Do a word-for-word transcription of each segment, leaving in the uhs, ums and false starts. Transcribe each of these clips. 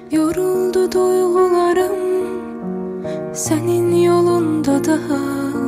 Yoruldu duygularım senin yolunda daha.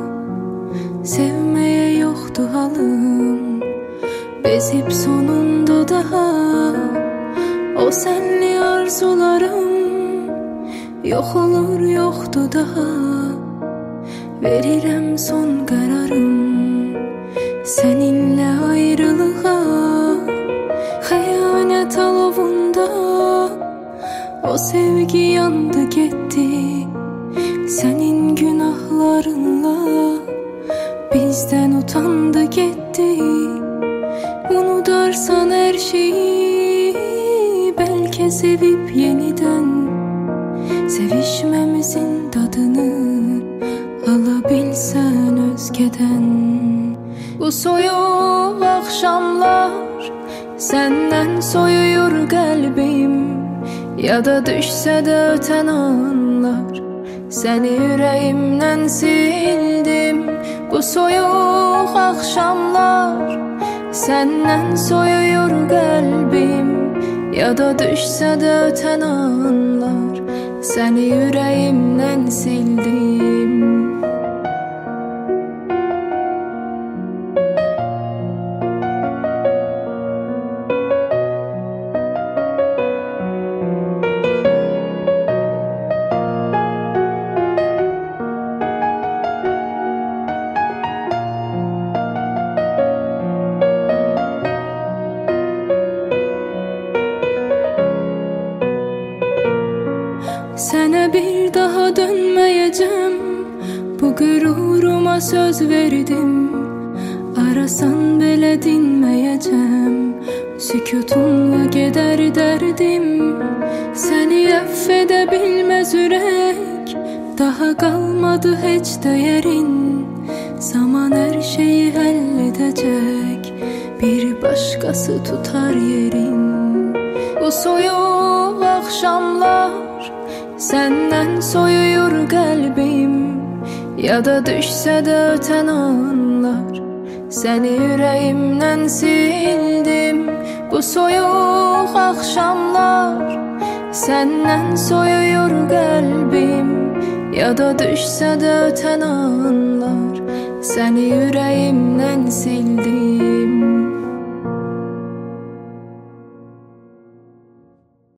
Sevmeye yoktu halım, bezip sonunda daha. O senli arzularım yok olur yoktu daha. Verirem son kararım seninle ayrılığa. Hayanet alovunda o sevgi yandı gitti. Senin günahlarınla bizden utandı gitti. Unutarsan her şeyi, belki sevip yeniden sevişmemizin tadını alabilsen özgeden. Bu soyuq akşamlar senden soyuyor kalbim. Ya da düşse de öten anlar seni yüreğimden sildim. Bu soyuq akşamlar senden soyuyor kalbim. Ya da düşse de öten anlar seni yüreğimden sildim. Sene bir daha dönmeyeceğim, bu gururuma söz verdim. Arasan bile dinmeyeceğim, sükutunla gider derdim. Seni affedebilmez yürek, daha kalmadı hiç değerin. Zaman her şeyi halledecek, bir başkası tutar yerin. Bu soyuq akşamlar senden soyuyor kalbim. Ya da düşse de öten anlar seni yüreğimden sildim. Bu soyuq akşamlar senden soyuyor kalbim. Ya da düşse de öten anlar seni yüreğimden sildim.